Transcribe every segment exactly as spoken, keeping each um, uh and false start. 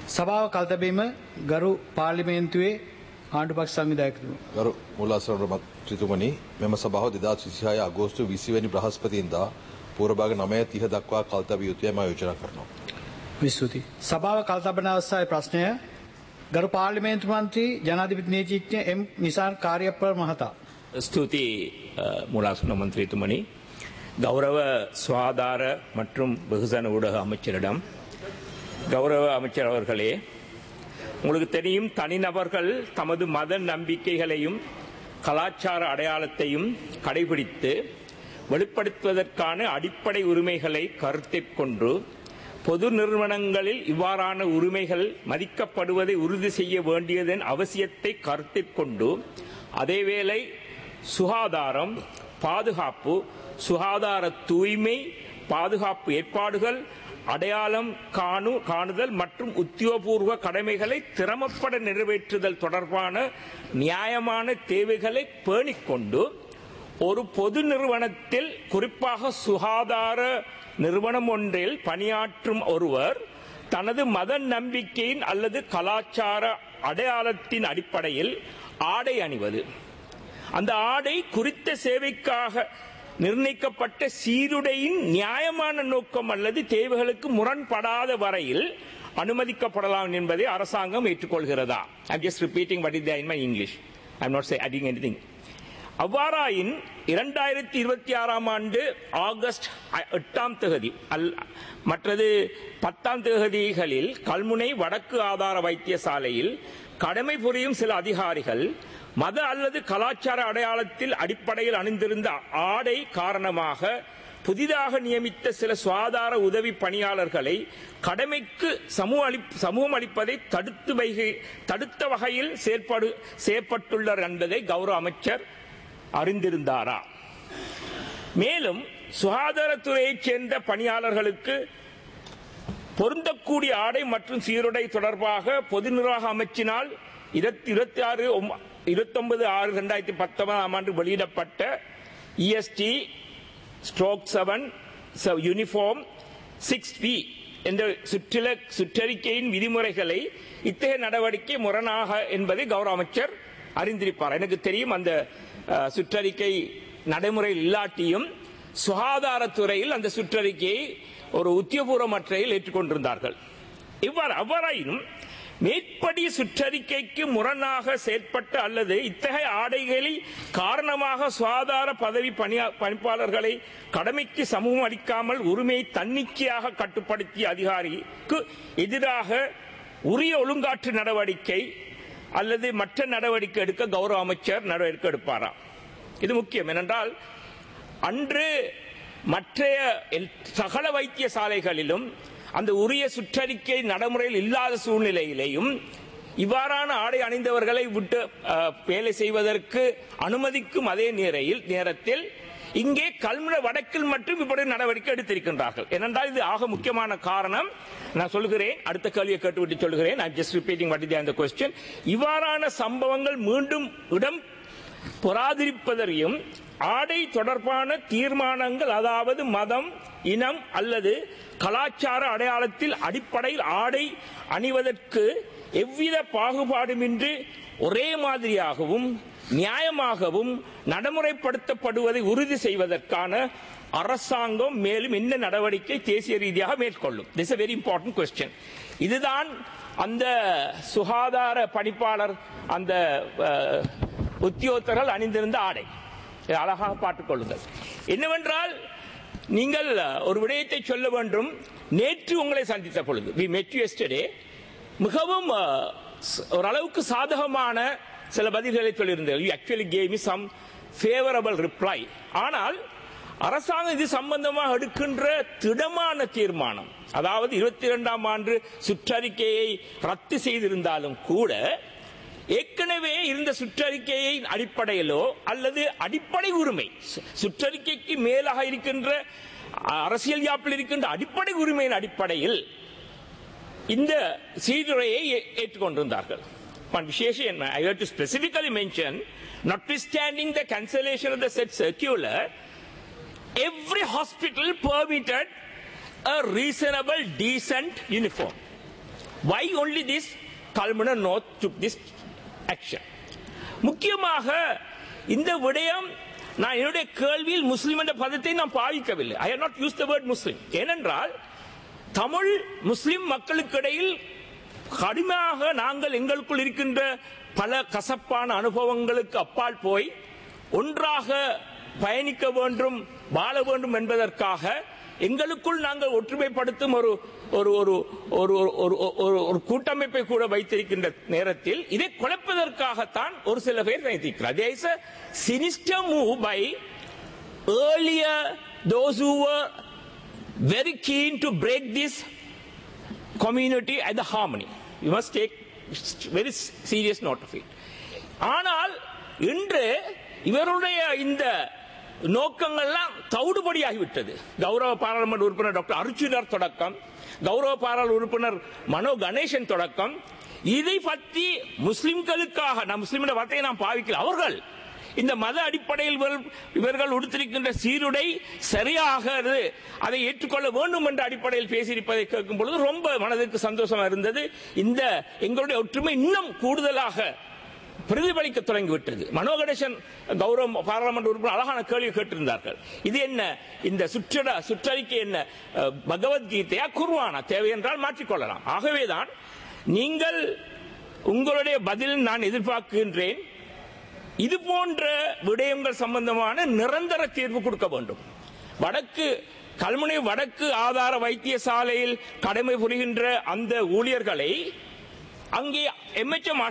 සභාව කල්තබීම ගරු පාර්ලිමේන්තුවේ ආණ්ඩුපක්ෂ සංවිධායකතුමා. ගරු මුල්ලාසන මන්ත්‍රීතුමනි, මෙම සභාව දෙදාස් විසිහය අගෝස්තු විසි වෙනි බ්‍රහස්පතින්දා පූර්වභාග නවය තිහ දක්වා කල්තබිය යුතුයි මම යෝජනා කරනවා. විස්තුති. සභාව කල්තබන අවස්ථාවේ ප්‍රශ්නය ගරු පාර්ලිමේන්තු මන්ත්‍රී ජනාධිපති නීතිඥ එම් නිසාන් කාර්යප්‍රව මහතා. ஸ்துதி மூலாசன மந்திரித்துமணி கௌரவ சுகாதார மற்றும் வெகுஜன ஊடக அமைச்சரிடம் கௌரவ அமைச்சர் அவர்களே, உங்களுக்கு தெரியும், தனிநபர்கள் தமது மத நம்பிக்கைகளையும் கலாச்சார அடையாளத்தையும் கடைபிடித்து வெளிப்படுத்துவதற்கான அடிப்படை உரிமைகளை கருத்தில் கொண்டு பொது நிறுவனங்களில் இவ்வாறான உரிமைகள் மதிக்கப்படுவதை உறுதி செய்ய வேண்டியதன் அவசியத்தை கருத்தில் கொண்டு அதேவேளை சுகாதாரம், பாதுகாப்பு, சுகாதார தூய்மை, பாதுகாப்பு ஏற்பாடுகள், அடையாளம் காணு காணுதல் மற்றும் உத்தியோகபூர்வ கடமைகளை திறமப்பட நிறைவேற்றுதல் தொடர்பான நியாயமான தேவைகளை பேணிக்கொண்டு ஒரு பொது நிறுவனத்தில், குறிப்பாக சுகாதார நிறுவனம் ஒன்றில் பணியாற்றும் ஒருவர் தனது மத நம்பிக்கையின் அல்லது கலாச்சார அடையாளத்தின் அடிப்படையில் ஆடை அணிவது, அந்த ஆடை குறித்த சேவைக்காக நிர்ணயிக்கப்பட்ட சீருடையின் நியாயமான நோக்கம் அல்லது தேவைகளுக்கு முரண்படாத வரையில் அனுமதிக்கப்படலாம் என்பதை அரசாங்கம் ஏற்றுக்கொள்கிறதா? I'm just repeating what is there in my English. I'm not saying adding anything. அவ்வாறாயின் இரண்டாயிரத்தி இருபத்தி ஆறாம் ஆண்டு ஆகஸ்ட் எட்டாம் தேதி மற்றது பத்தாம் தேதிகளில் கல்முனை வடக்கு ஆதார வைத்தியசாலையில் கடமை புரியும் சில அதிகாரிகள் மத அல்லது கலாச்சார அடையாளத்தில் அடிப்படையில் அணிந்திருந்த ஆடை காரணமாக புதிதாக நியமித்த சில சுகாதார உதவி பணியாளர்களை கடமைக்கு சமூகம் அளிப்பதை தடுத்து தடுத்த வகையில் செயற்படு செய்யப்பட்டுள்ளார் என்பதை கௌரவ அமைச்சர் அறிந்திருந்தாரா? மேலும் சுகாதாரத்துறையைச் சேர்ந்த பணியாளர்களுக்கு பொருந்தக்கூடிய ஆடை மற்றும் சீருடை தொடர்பாக பொது நிர்வாக அமைச்சினால் இருபத்தி ஆறு இருபத்தி ஒன்பது ஆறு இரண்டாயிரத்தி பத்தொன்பதாம் ஆண்டு வெளியிடப்பட்ட EST stroke seven uniform six B என்ற சுற்றில சுற்றறிக்கையின் விதிமுறைகளை இத்தகைய நடவடிக்கை முரணாக என்பதை கௌரவ அமைச்சர் அறிந்திருப்பார். எனக்கு தெரியும், அந்த சுற்றறிக்கை நடைமுறையில் இல்லாட்டியும் சுகாதாரத்துறையில் அந்த சுற்றறிக்கையை ஒரு உத்தியோகபூர்வ முறையில் ஏற்றுக்கொண்டிருந்தார்கள். இவ்வாறு அவ்வாறாயினும் மேற்படி சுற்றறிக்கைக்கு முரணாக செயற்பட்ட அல்லது இத்தகைய ஆடைகளை காரணமாக சுகாதார பதவி பணிப்பாளர்களை கடமைக்கு சமூகம் அளிக்காமல் உரிமையை தன்னிச்சையாக கட்டுப்படுத்திய அதிகாரிக்கு எதிராக உரிய ஒழுங்காற்று நடவடிக்கை அல்லது மற்ற நடவடிக்கை எடுக்க கௌரவ அமைச்சர் நடவடிக்கை எடுப்பாரா? இது முக்கியம். ஏனென்றால் அன்று மற்ற சகல வைத்தியசாலைகளிலும் அந்த உரிய சுற்றறிக்கை நடைமுறையில் இல்லாத சூழ்நிலையிலேயும் இவ்வாறான ஆடை அணிந்தவர்களை விட்டு வேலை செய்வதற்கு அனுமதிக்கும் அதே நேரையில் நேரத்தில் இங்கே கல்முனை வடக்கில் மட்டும் இப்படி நடவடிக்கை எடுத்திருக்கின்றார்கள். ஏனென்றால் இது ஆக முக்கியமான காரணம். நான் சொல்கிறேன், அடுத்த கேள்வியை கேட்டுவிட்டு சொல்கிறேன். I'm just repeating what is the question. இவ்வாறான சம்பவங்கள் மீண்டும் இடம் பொறாதிருப்பதையும் ஆடை தொடர்பான தீர்மானங்கள், அதாவது மதம், இனம் அல்லது கலாச்சார அடையாளத்தில் அடிப்படையில் ஆடை அணிவதற்கு எவ்வித பாகுபாடுமின்றி ஒரே மாதிரியாகவும் நியாயமாகவும் நடைமுறைப்படுத்தப்படுவதை உறுதி செய்வதற்கான அரசாங்கம் மேலும் என்ன நடவடிக்கை தேசிய ரீதியாக மேற்கொள்ளும்? This is a very important question. இதுதான் அந்த சுகாதார பணிப்பாளர் அந்த உத்தியோகத்தர்கள் அணிந்திருந்த ஆடை. அழகாக பார்த்துக் கொள்ளுங்கள். என்னவென்றால், நீங்கள் ஒரு விடயத்தை சொல்ல வேண்டும். நேற்று உங்களை சந்தித்த பொழுது we met you yesterday, மிகவும் ஓரளவுக்கு சாதகமான சில பதில்களை சொல்லியிருந்தீர்கள். You actually gave me some favorable reply. ஆனால் அரசாங்கம் இது சம்பந்தமாக எடுக்கின்ற திடமான தீர்மானம், அதாவது இருபத்தி இரண்டாம் ஆண்டு சுற்றறிக்கையை ரத்து செய்திருந்தாலும் கூட ஏற்கனவே இருந்த சுற்றறிக்கையை அடிப்படையிலோ அல்லது அடிப்படை உரிமை, சுற்றறிக்கைக்கு மேலாக இருக்கின்ற அரசியல் யாப்பில் இருக்கின்ற அடிப்படை உரிமையின் அடிப்படையில் இந்த சீருடையை ஏற்றுக்கொண்டிருந்தார்கள். One விசேஷம், I have to specifically mention, notwithstanding the cancellation of the said circular, every hospital permitted a reasonable, decent uniform. why only this Kalmana North took this action. முக்கியமாக இந்த விடயம் நான் என்னுடைய கேள்வியில் முஸ்லிம் என்ற பதத்தை நான் பாவிக்கவில்லை. I have not used the word Muslim. ஏனென்றால் தமிழ் முஸ்லிம் மக்களுக்கு இடையில் கடுமையாக நாங்கள் எங்களுக்குள் இருக்கின்ற பல கசப்பான அனுபவங்களுக்கு அப்பால் போய் ஒன்றாக பயணிக்க வேண்டும், வாழ வேண்டும் என்பதற்காக எங்களுக்குள் நாங்கள் ஒற்றுமைப்படுத்தும் ஒரு ஒரு ஒரு ஒரு கூட்டமைப்பை கூட வைத்திருக்கின்ற நேரத்தில் இதை குழப்பதற்காகத்தான் ஒரு சில பேர் வைத்திருக்கிறார். There is a sinister move by earlier those who were very keen to break this community and the harmony. You must take very serious note of it. ஆனால் இன்று இவருடைய இந்த நோக்கங்கள்லாம் தவிடுபடியாகிவிட்டது. கௌரவ பாராளுமன்ற உறுப்பினர் டாக்டர் அர்ஜுனர் தொடக்கம், கௌரவ பாராளுமன்ற உறுப்பினர் மனோ கணேசன் தொடக்கம், இதை பற்றி முஸ்லிம்களுக்காக நான் முஸ்லிம் வார்த்தையை நாம் பாவிக்கல, அவர்கள் இந்த மத அடிப்படையில் இவர்கள் உடுத்திருக்கின்ற சீருடை சரியாக அதை ஏற்றுக்கொள்ள வேண்டும் என்ற அடிப்படையில் பேசியிருப்பதை கேட்கும் பொழுது ரொம்ப மனதிற்கு சந்தோஷமா இருந்தது. இந்த எங்களுடைய ஒற்றுமை இன்னும் கூடுதலாக பிரதிபலிக்க தொடங்கிவிட்டது. மனோ கணேசன் கௌரவ பாராளுமன்ற உறுப்பினர் அழகான கேள்வி கேட்டிருந்தார்கள். இது என்ன, இந்த சுற்றட சுற்றறிக்கை என்ன, பகவத்கீதையா குர்ஆனா, தேவை என்றால் மாற்றிக்கொள்ளலாம். ஆகவேதான் நீங்கள் உங்களுடைய பதில் நான் எதிர்பார்க்கின்றேன். இது போன்ற விடயங்கள் சம்பந்தமான நிரந்தர தீர்வு கொடுக்க வேண்டும். வடக்கு கல்முனை வடக்கு ஆதார வைத்தியசாலையில் கடமை புரிகின்ற அந்த ஊழியர்களை அங்கே எம்எச்எம்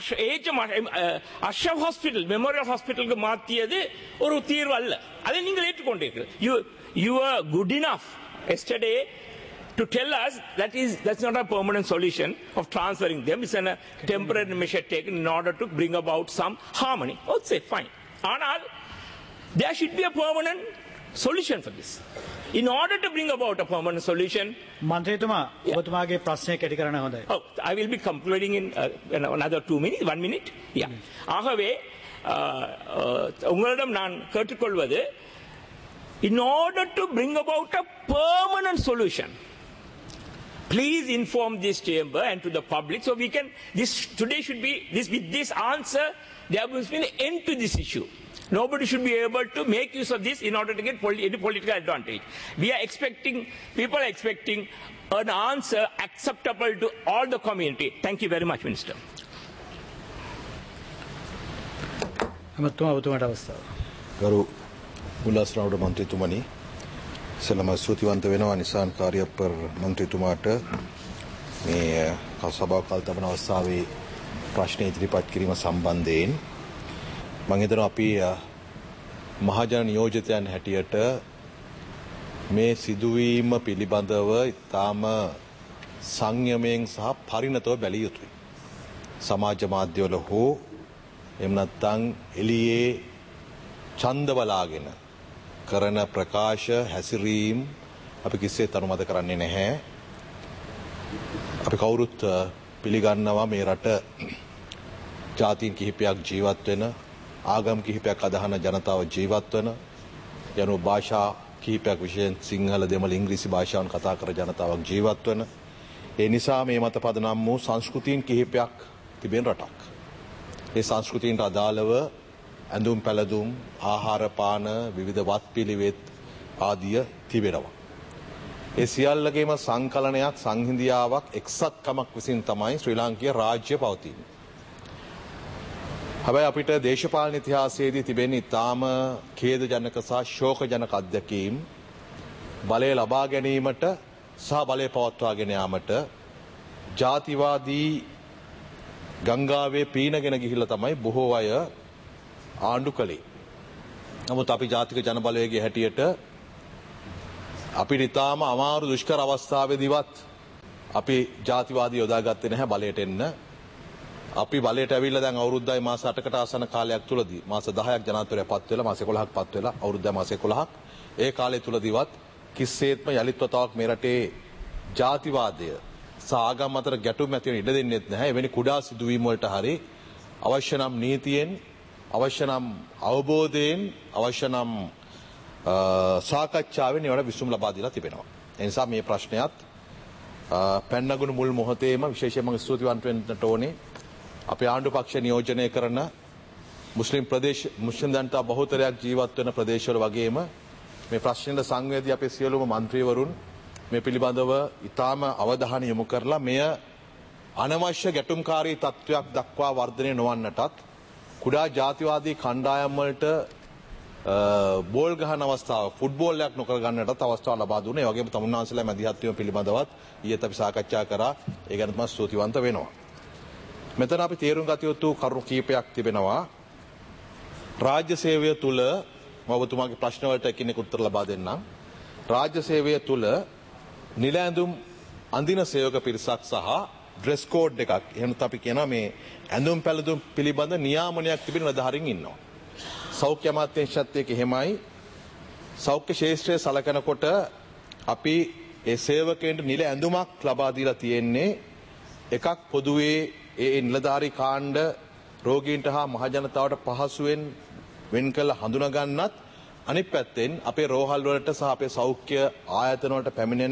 அஷ்ரப் ஹாஸ்பிட்டல் மெமோரியல் ஹாஸ்பிட்டலுக்கு மாற்றியது ஒரு தீர்வு அல்ல. அதை நீங்கள் ஏற்றுக்கொண்டீர்கள். You you are good enough yesterday to tell us that is that's not a permanent solution of transferring them. It's a temporary measure taken in order to bring about some harmony. Okay, fine. Anal, there should be a permanent solution for this. In order to bring about a permanent solution, මන්ත්‍රීතුමා ඔබතුමාගේ ප්‍රශ්නය කෙටි කරන්න හොඳයි. Oh, I will be concluding in uh, another two minutes, one minute. Yeah. ஆகவே உங்களிடம் நான் கேட்டுக்கொள்வது, in order to bring about a permanent solution, please inform this chamber and to the public so we can, this today should be, this with this answer, there must be an end to this issue. Nobody should be able to make use of this in order to get poli- any political advantage. We are expecting, people are expecting an answer acceptable to all the community. Thank you very much, Minister. ගරු උල්ලාසරාවට මන්ත්‍රීතුමනි, ඉස්සෙල්ලාම ස්තුතිවන්ත වෙනවා නිසාන් කාර්යප්පර් මන්ත්‍රීතුමාට මේ සභාව කල්තබන අවස්ථාවේ ප්‍රශ්න ඉදිරිපත් කිරීම සම්බන්ධයෙන්. මම හිතනවා අපි මහජන නියෝජිතයන් හැටියට මේ සිදුවීම පිළිබඳව ඉතාම සංයමයෙන් සහ පරිණතව බැලිය යුතුයි. සමාජ මාධ්‍යවල හෝ එහෙම නැත්නම් එළියේ ඡන්ද බලාගෙන කරන ප්‍රකාශ හැසිරීම් අපි කිසිසේත් අනුමත කරන්නේ නැහැ. අපි කවුරුත් පිළිගන්නවා මේ රට ජාතීන් කිහිපයක් ජීවත් වෙන, ආගම් කිහිපයක් අදහන ජනතාව ජීවත් වෙන, යනු භාෂා කිහිපයක් විශේෂයෙන් සිංහල, දෙමළ, ඉංග්‍රීසි භාෂාවන් කතා කර ජනතාවක් ජීවත් වෙන. ඒ නිසා මේ මත පදනම් වූ සංස්කෘතීන් කිහිපයක් තිබෙන රටක්. ඒ සංස්කෘතීන්ට අදාළව ඇඳුම් පැළඳුම්, ආහාර පාන, විවිධ වත්පිළිවෙත් ආදිය තිබෙනවා. ඒ සියල්ලගේම සංකලනයක්, සංහිඳියාවක්, එක්සත්කමක් විසින් තමයි ශ්‍රී ලාංකීය රාජ්‍ය පවතින්නේ. හැබැයි අපිට දේශපාලන ඉතිහාසයේදී තිබෙන ඉතාම ඛේදජනක සහ ශෝකජනක අත්දැකීම් බලය ලබා ගැනීමට සහ බලය පවත්වාගෙන යාමට ජාතිවාදී ගංගාවේ පීනගෙන ගිහිල්ලා තමයි බොහෝ අය ආණ්ඩු කළේ. නමුත් අපි ජාතික ජනබලවේගයේ හැටියට අපිට ඉතාම අමාරු දුෂ්කර අවස්ථාවේදීවත් අපි ජාතිවාදී යොදාගත්තේ නැහැ බලයට එන්න. අපි බලයට ඇවිල්ලා දැන් අවුරුද්දයි මාස අටකට ආසන්න කාලයක් තුලදී මාස දහයක් ජනාධිපතිවරයා පත් වෙලා මාස එකොළහක් පත් වෙලා අවුරුද්දයි මාස එකොළහක් ඒ කාලය තුලදීවත් කිසිසේත්ම යලිත් වතාවක් මේ රටේ ජාතිවාදය සහ ආගම් අතර ගැටුම් ඇති වෙන ඉඩ දෙන්නේ නැහැ. එවැනි කුඩා සිදුවීම් වලට හරි අවශ්‍ය නම් නීතියෙන්, අවශ්‍ය නම් අවබෝධයෙන්, අවශ්‍ය නම් සාකච්ඡාවෙන් ඒවට විසඳුම් ලබා දීලා තිබෙනවා. ඒ නිසා මේ ප්‍රශ්නයත් පැන්නගුණ මුල් මොහොතේම විශේෂයෙන්ම ස්තුතිවන්ත වෙන්නට ඕනේ අපේ ආණ්ඩු පක්ෂ නියෝජනය කරන මුස්ලිම් ප්‍රදේශ මුස්ලිම් ජනතා බහුතරයක් ජීවත් වෙන ප්‍රදේශවල වගේම මේ ප්‍රශ්නෙට සංවේදී අපේ සියලුම മന്ത്രിවරුන් මේ පිළිබඳව ඉතාම අවධානය යොමු කරලා මෙය අනවශ්‍ය ගැටුම්කාරී තත්ත්වයක් දක්වා වර්ධනය නොවන්නටත් කුඩා ජාතිවාදී කණ්ඩායම් වලට බෝල් ගහන අවස්ථාව ෆුට්බෝල් එකක් නොකර ගන්නටත් අවස්ථාව ලබා දුන්නා. ඒ වගේම තමුන්නාන්සලා මැදිහත් වීම පිළිබඳවත් ඊයේත් අපි සාකච්ඡා කරා. ඒ ගැන තමයි ස්තුතිවන්ත වෙනවා. මෙතන අපි තේරුම් ගත යුතු කරුණු කීපයක් තිබෙනවා. රාජ්‍ය සේවය තුල මම ඔබතුමාගේ ප්‍රශ්න වලට එකිනෙක උත්තර ලබා දෙන්නම්. රාජ්‍ය සේවය තුල නිල ඇඳුම් අඳින සේවක පිරිසක් සහ ඩ්‍රෙස් කෝඩ් එකක් එහෙම අපි කියනවා මේ ඇඳුම් පැළඳුම් පිළිබඳ නියාමනයක් තිබෙන නිලධාරීන් ඉන්නවා. සෞඛ්‍ය අමාත්‍යාංශයත් එක්ක එහෙමයි. සෞඛ්‍ය ශාස්ත්‍රය සලකනකොට අපි ඒ සේවකයන්ට නිල ඇඳුමක් ලබා දීලා තියෙන්නේ. එකක් පොදුවේ ඒ නිලධාරී කාණ්ඩ රෝගීන්ට හා මහජනතාවට පහසුවෙන් වෙන් කළ හඳුනා ගන්නත්, අනිත් පැත්තෙන් අපේ රෝහල් වලට සහ අපේ සෞඛ්‍ය ආයතන වලට පැමිණෙන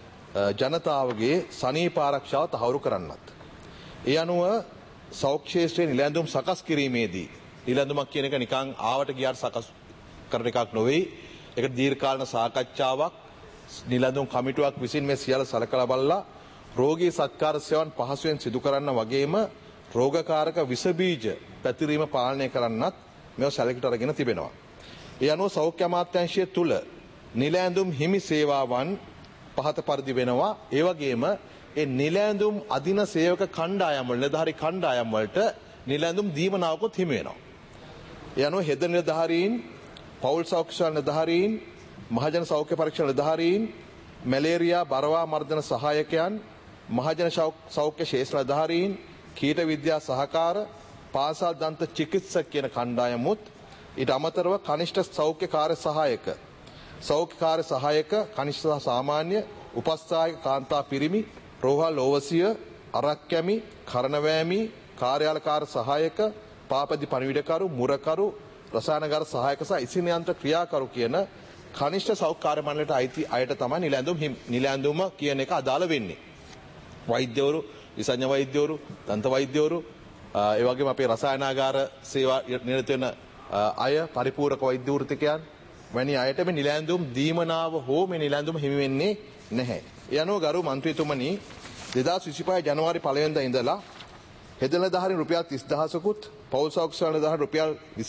ජනතාවගේ සනීප ආරක්ෂාව තහවුරු කරන්නත්. ඒ අනුව සෞඛ්‍ය ශාස්ත්‍රයේ නිල ඇඳුම් සකස් කිරීමේදී නිල ඇඳුමක් කියන එක නිකන් ආවට ගියාට සකස් කරන එකක් නෙවෙයි. ඒක දීර්ඝකාලීන සාකච්ඡාවක්. නිල ඇඳුම් කමිටුවක් විසින් මේ සියල්ල සලකලා බලලා රෝගී සත්කාර සේවන් පහසුවෙන් සිදු කරන්න වගේම රෝගකාරක විස බීජ පැතිරීම පාලනය කරන්නත් මේව සැලකිට අරගෙන තිබෙනවා. ඒ අනුව සෞඛ්‍ය අමාත්‍යාංශය තුල නිල ඇඳුම් හිමි සේවාවන් පහත පරිදි වෙනවා. ඒ වගේම ඒ නිල ඇඳුම් අදින සේවක කණ්ඩායම් වල නිලධාරී කණ්ඩායම් වලට නිල ඇඳුම් දීමනාවකුත් හිමි වෙනවා. ඒ අනුව හෙද නිලධාරීන්, පෞල් සෞඛ්‍ය නිලධාරීන්, මහජන සෞඛ්‍ය පරීක්ෂණ නිලධාරීන්, මැලේරියා බරවා මර්ධන සහායකයන්, මහජන සෞඛ්‍ය ශාස්ත්‍ර නිලධාරීන්, කීට විද්‍යා සහකාර, පාසල් දන්ත චිකිත්සක කියන කණ්ඩායමුත්, ඊට අමතරව කනිෂ්ඨ සෞඛ්‍ය කාර්ය සහායක, සෞඛ්‍ය කාර්ය සහායක, කනිෂ්ඨ සහ සාමාන්‍ය, උපස්ථායක කාන්තා පිරිමි, රෝහල් ඕවසිය, අරක්කැමි, කරණවෑමි, කාර්යාලකාර සහායක, පාපදි පණිවිඩකරු, මුරකරු, රසායනගාර සහායක සහ ඉසින යන්ත්‍ර ක්‍රියාකරු කියන කනිෂ්ඨ සෞඛ්‍ය කාර්ය මණ්ඩලයට අයිති අයට තමයි නිල ඇඳුම් නිල ඇඳුම කියන එක අදාළ වෙන්නේ. වෛද්‍යවරු, විසඤ්ඤ වෛද්‍යවරු, දන්ත වෛද්‍යවරු, ඒ වගේම අපේ රසායනාගාර සේවා නිරත වෙන අය, පරිපූර්ණක වෛද්‍ය වෘත්තිකයන් වැනි අයට මේ නිල ඇඳුම් දීමනාව හෝ මේ නිල ඇඳුම හිමි වෙන්නේ නැහැ. ඒ අනුව ගරු මන්ත්‍රීතුමනි දෙදාස් විසිපහ ජනවාරි පළවෙනිදා ඉඳලා හෙද නිලධාරීන් රුපියල් තිස් දහසකුත්, පෞල් සෞඛ්‍ය නිලධාරීන් රුපියල්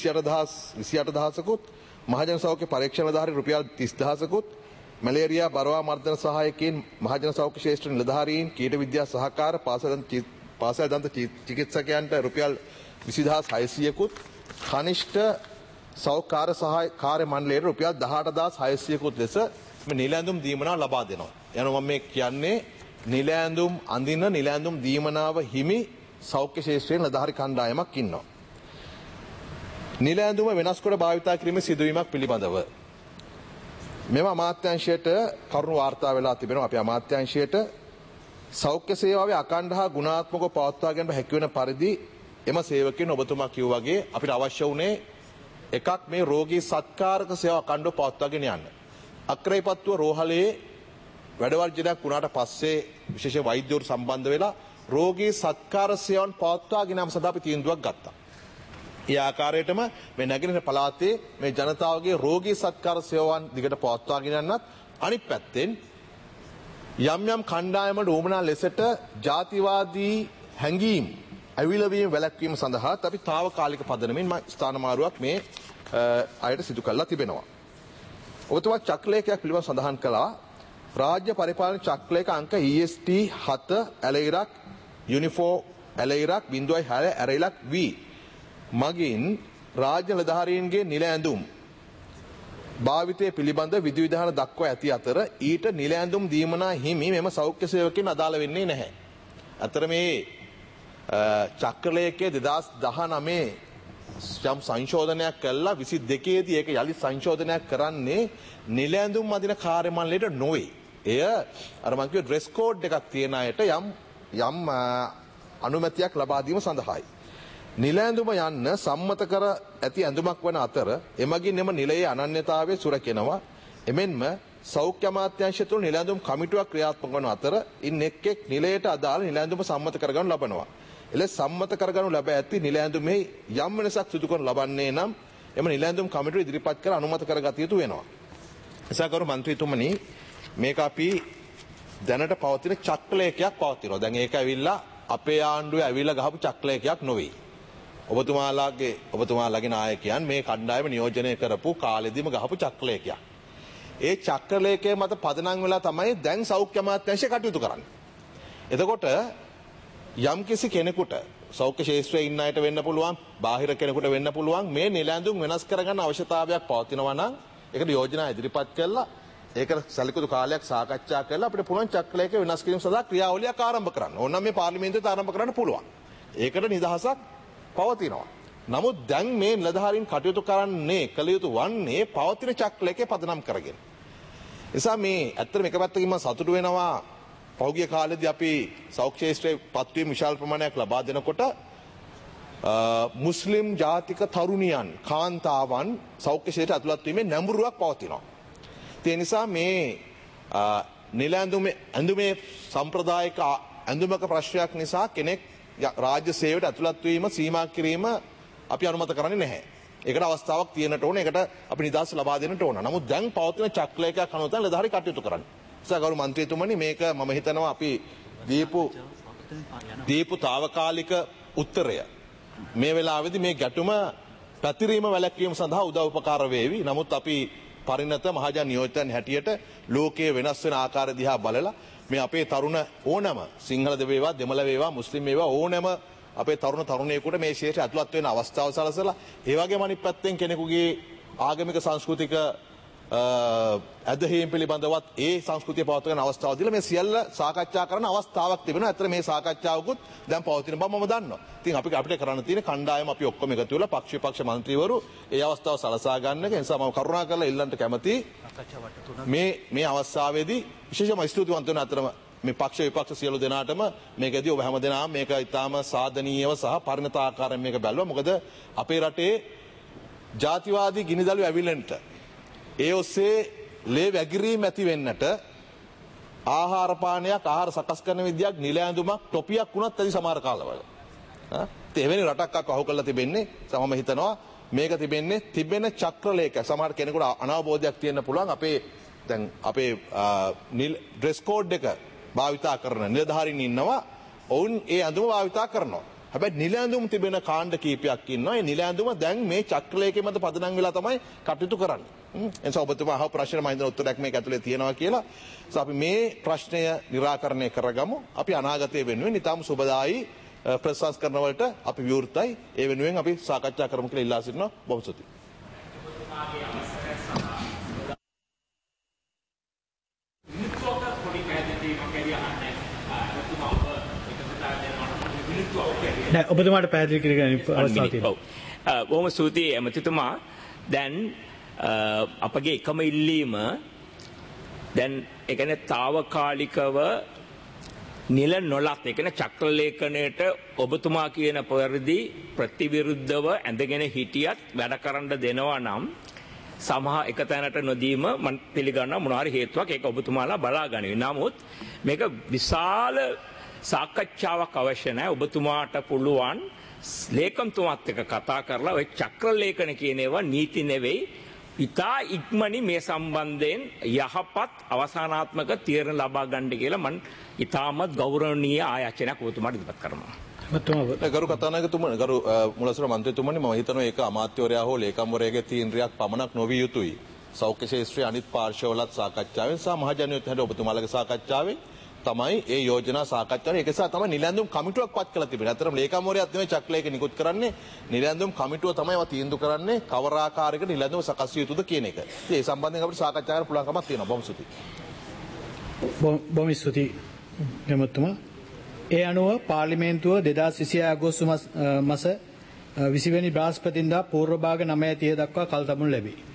විසි අට දහසකුත්, මහජන සෞඛ්‍ය පරීක්ෂණ නිලධාරීන් රුපියල් තිස් දහසකුත්, මැලේරියා බරවා මර්ධන සහායකයින්, මහජන සෞඛ්‍ය ශාස්ත්‍ර නිලධාරීන්, කීට විද්‍යා සහකාර, පාසල් දන්ත චිකිත්සකයන්ට රුපියල් විසි දහස් හයසියකුත්, කනිෂ්ඨ සෞඛ්‍ය සහාය කාර්ය මණ්ඩලයට රුපියල් දහඅට දහස් හයසියකුත් ලෙස මේ නිල ඇඳුම් දීමනාව ලබා දෙනවා. යනවා මම මේ කියන්නේ නිල ඇඳුම් අඳින නිල ඇඳුම් දීමනාව හිමි සෞඛ්‍ය ශාස්ත්‍රයේ නිලධාරී කණ්ඩායමක් ඉන්නවා. නිල ඇඳුම වෙනස් කොට භාවිතා කිරීමේ සිදුවීමක් පිළිබඳව මෙම අමාත්‍යාංශයට කරුණු වාර්තා වෙලා තිබෙනවා. අපේ අමාත්‍යාංශයට සෞඛ්‍ය සේවාවේ අඛණ්ඩ හා ගුණාත්මකව පවත්වා ගැනීම හැකි වෙන පරිදි එම සේවකයන් ඔබතුමා කිව්වා වගේ අපිට අවශ්‍ය වුණේ එකක් මේ රෝගී සත්කාරක සේවා අඛණ්ඩව පවත්වාගෙන යන්න. අක්‍රේපත්ව රෝහලේ වැඩවර්ජනයක් වුණාට පස්සේ විශේෂ වෛද්‍යවරු සම්බන්ධ වෙලා රෝගී සත්කාර සේවන් පවත්වාගෙන යාම සඳහා අපි තීන්දුවක් ගත්තා. ඒ ආකාරයටම මේ නැගෙනහිර පළාතේ මේ ජනතාවගේ රෝගී සත්කාර සේවාවන් දිගට පවත්වාගෙන යන්නත්, අනිත් පැත්තෙන් යම් යම් කණ්ඩායමට උවමනා ලෙසට ජාතිවාදී හැඟීම් අවිලවීම වැළැක්වීම සඳහා අපි తాවකාලික පදනමින් ස්ථාන මාරුවක් මේ අයට සිදු කරලා තිබෙනවා. ඔබතුමා චක්‍රලේඛයක් පිළිබඳව සඳහන් කළා. රාජ්‍ය පරිපාලන චක්‍රලේඛ අංක E S T හත ඇලයිරක් යුනිෆෝ ඇලයිරක් බිංදුවයි හය ඇරයිලක් V මගින් රාජ්‍ය නිලධාරීන්ගේ නිල ඇඳුම් භාවිතය පිළිබඳ විධිවිධාන දක්වා ඇති අතර ඊට නිල ඇඳුම් දීමනා හිමි මෙම සෞඛ්‍ය සේවකයන් අදාළ වෙන්නේ නැහැ. අතර මේ චක්‍රලේඛයේ දෙදාස් දහනවය යම් සංශෝධනයක් කළා විසි දෙකේදී ඒක යලි සංශෝධනයක් කරන්නේ නිල ඇඳුම් අදින කාර්ය මණ්ඩලයට නොවේ. එය අර මං කිව්ව ඩ්‍රෙස් කෝඩ් එකක් තියෙන අයට යම් යම් අනුමැතියක් ලබා දීම සඳහායි. නිල ඇඳුම යන්න සම්මත කර ඇති ඇඳුමක් වන අතර එමගින් එම නිලයේ අනන්‍යතාවය සුරකිනවා. එමෙන්ම සෞඛ්‍ය අමාත්‍යාංශය තුළ නිලැඳුම් කමිටුවක් ක්‍රියාත්මක වන අතර ඉන් එක් එක් නිලයට අදාළ නිලැඳුම සම්මත කරගනු ලබනවා. එලෙස සම්මත කරගනු ලැබ ඇති නිලැඳුමේ යම් වෙනසක් සිදු කරනු ලබන්නේ නම් එම නිලැඳුම් කමිටුව ඉදිරිපත් කර අනුමත කරගත යුතු වෙනවා. එසකරු මන්ත්‍රීතුමනි මේක අපි දැනට පවතින චක්‍රලේඛයක් පවතිනවා. දැන් ඒක ඇවිල්ලා අපේ ආණ්ඩුවේ ඇවිල්ලා ගහපු චක්‍රලේඛයක් නොවේ. ඔබතුමාලාගේ ඔබතුමාලාගේ නායකයන් මේ කණ්ඩායම නියෝජනය කරපු කාලෙදිම ගහපු චක්‍රලේඛයක්. ඒ චක්‍රලේඛය මත පදනම් වෙලා තමයි දැන් සෞඛ්‍ය අමාත්‍යාංශය කටයුතු කරන්නේ. එතකොට යම් කිසි කෙනෙකුට සෞඛ්‍ය ශාස්ත්‍රයේ ඉන්න අයට වෙන්න පුළුවන්, බාහිර කෙනෙකුට වෙන්න පුළුවන් මේ නිලැඳුම් වෙනස් කරගන්න අවශ්‍යතාවයක් පවතිනවා නම් ඒකට යෝජනා ඉදිරිපත් කළා ඒකට සැලකුණු කාලයක් සාකච්ඡා කරලා අපිට පුළුවන් චක්‍රලේඛය වෙනස් කිරීම සඳහා ක්‍රියාවලියක් ආරම්භ කරන්න. ඕනනම් මේ පාර්ලිමේන්තුවට ආරම්භ කරන්න පුළුවන්. ඒකට නිදහසක් පවතිනවා. නමුත් දැන් මේ නිලධාරීන් කටයුතු කරන්නේ කළ යුතු වන්නේ පවතින චක්‍රලේඛය පදනම් කරගෙන. නිසා මේ ඇත්තටම එක පැත්තකින් මම සතුටු වෙනවා පෞද්ගලික කාලෙදී අපි සෞඛ්‍ය ශාස්ත්‍රයේ පත්වීම විශාල ප්‍රමාණයක් ලබා දෙනකොට මුස්ලිම් ජාතික තරුණියන් කාන්තාවන් සෞඛ්‍ය ශාස්ත්‍රයට ඇතුළත් වීමේ නැඹුරුවක් පවතිනවා. ඒ නිසා මේ නිල ඇඳුමේ ඇඳුමේ සම්ප්‍රදායික ඇඳුමක ප්‍රශ්නයක් නිසා කෙනෙක් රාජ්‍ය සේවයට ඇතුළත් වීම සීමා කිරීම අපි අනුමත කරන්නේ නැහැ. ඒකට අවස්ථාවක් තියෙනට ඕන. ඒකට අපි නිදහස ලබා දෙන්නට ඕන. නමුත් දැන් පවතින චක්‍රලේඛයක් අනුව තමයි ලදාරි කටයුතු කරන්නේ. සගරු මන්ත්‍රීතුමනි මේක මම හිතනවා අපි දීපු දීපු తాවකාලික උත්තරය මේ වෙලාවේදී මේ ගැටුම පැතිරීම වැළැක්වීම සඳහා උදව් උපකාර වේවි. නමුත් අපි පරිණත මහජන නියෝජිතයන් හැටියට ලෝකයේ වෙනස් වෙන ආකාරය දිහා බලලා මේ අපේ තරුණ ඕනම සිංහල වේවා දෙමළ වේවා මුස්ලිම් වේවා ඕනම අපේ තරුණ තරුණියෙකුට මේ ශේෂ්ත්‍රය ඇතුළත් වෙන අවස්ථාව සලසලා ඒ වගේම අනිත් පැත්තෙන් කෙනෙකුගේ ආගමික සංස්කෘතික ඇදහිීම් පිළිබඳවත් ඒ සංස්කෘතිය පවත්වන අවස්ථාව දීලා මේ සියල්ල සාකච්ඡා කරන අවස්ථාවක් තිබෙනවා. ඇත්තට මේ සාකච්ඡාවකුත් දැන් පවතින බව මම දන්නවා. ඉතින් අපි අපිට කරන්න තියෙන කණ්ඩායම අපි ඔක්කොම එකතු වෙලා පක්ෂ විපක්ෂ මන්ත්‍රීවරු ඒ අවස්ථාව සලසා ගන්න එක. ඒ නිසා මම කරුණා කරලා ඉල්ලන්නට කැමතියි මේ මේ අවස්ථාවේදී විශේෂම ස්තුතිවන්ත වෙන අතරම මේ පක්ෂ විපක්ෂ සියලු දෙනාටම මේකදී ඔබ හැමදෙනාම මේක ඉතාම සාධනීයව සහ පරිණත ආකාරයෙන් මේක බැලුවා. මොකද අපේ රටේ ජාතිවාදී ගිනිදළු ඇවිලෙන්නට ඒ ඔස්සේ ලේ වැගිරීම ඇති වෙන්නට ආහාර පානයක් ආහාර සකස් කරන විදියක් නිල ඇඳුමක් ටොපියක් වුණත් ඇති සමහර කාලවල. හා එවැනි රටක් අක අහු කරලා තිබෙන්නේ සමම හිතනවා මේක තිබෙන්නේ තිබෙන චක්‍රලේඛ. සමහර කෙනෙකුට අනවබෝධයක් තියෙන්න පුළුවන් අපේ දැන් අපේ ඩ්‍රෙස් කෝඩ් එක භාවිතා කරන නිලධාරීන් ඉන්නවා. ඔවුන් ඒ ඇඳුම භාවිතා කරනවා. හැබැයි නිල ඇඳුම් තිබෙන කාණ්ඩ කීපයක් ඉන්නවා. ඒ නිල ඇඳුම දැන් මේ චක්‍රලේඛය මත පදනම් වෙලා තමයි කටයුතු කරන්නේ. එනිසා ඔබතුමා අහපු ප්‍රශ්න මම හිතන උත්තරයක් මේක ඇතුලේ තියෙනවා කියලා. ඒස අපි මේ ප්‍රශ්නය निराකරණය කරගමු. අපි අනාගතයේ වෙනුවෙන් ඊටම සුබදායි ප්‍රසංස්කරණ වලට අපි විවෘතයි. ඒ වෙනුවෙන් අපි සාකච්ඡා කරමු කියලා ඉල්ලා සිටිනවා. බොහොම ස්තුතියි. නෑ ඔබතුමාට පැහැදිලි කරගන්න අවස්ථාවක් තියෙනවා. බොහොම ස්තුතියි එමෙතුමා. දැන් අපගේ එකම ඉල්ලීම දැන් ඒ කියන්නේ తాවකාලිකව නිල නොලත් ඒ කියන්නේ චක්‍රලේඛනයට ඔබතුමා කියන පරිදි ප්‍රතිවිරුද්ධව ඇඳගෙන හිටියත් වැඩ කරන්න දෙනවා නම් සමහර එක තැනට නොදීම මම පිළිගන්නවා මොනවා හරි හේතුවක් ඒක ඔබතුමාලා බලා ගනිවි. නමුත් මේක විශාල සාකච්ඡාවක් අවශ්‍ය නැහැ. ඔබතුමාට පුළුවන් ලේකම්තුමාත් එක්ක කතා කරලා ඔය චක්‍රලේඛන කියන ඒවා නීති නෙවෙයි ඉතා ඉක්මනින් මේ සම්බන්ධයෙන් යහපත් අවසානාත්මක තීරණ ලබා ගන්න කියලා මම ඉතාමත් ගෞරවනීය ආයාචනයක් ඔබතුමාට ඉදිරිපත් කරනවා. ගරු කතානායකතුමනි ගරු මුලසර මන්ත්‍රීතුමනි මම හිතනවා ඒක අමාත්‍යවරයා හෝ ලේකම්වරයාගේ තීන්දුවයක් පමණක් නොවිය යුතුයි. සෞඛ්‍ය ශාස්ත්‍රයේ අනිත් පාර්ශවවලත් සාකච්ඡාවෙන් සහ මහජනයොත් හැට ඔබතුමාලගේ සාකච්ඡාවෙන් තමයි ඒ යෝජනා සාකච්ඡාවේ ඒක නිසා තමයි නිලැඳුම් කමිටුවක් පත් කරලා තිබෙන්නේ. අතරම ලේකම්වරයාත් නෙමෙයි චක්‍රලේඛ නිකුත් කරන්නේ. නිලැඳුම් කමිටුව තමයි ඒවා තීන්දුව කරන්නේ කවර ආකාරයකට නිලැඳුම සකස් විය යුතුද කියන එක. ඉතින් ඒ සම්බන්ධයෙන් අපිට සාකච්ඡා කරන්න පුළුවන්කමක් තියෙනවා. බොහොම ස්තුතියි. බොහොම ස්තුතියි ගමතුමා. ඒ අනුව පාර්ලිමේන්තුව දෙදාස් විසිහය අගෝස්තු මාස විසි වෙනි බ්‍රහස්පතින්දා පූර්ව භාග නවය තිහ දක්වා කල් තබනු ලැබේ.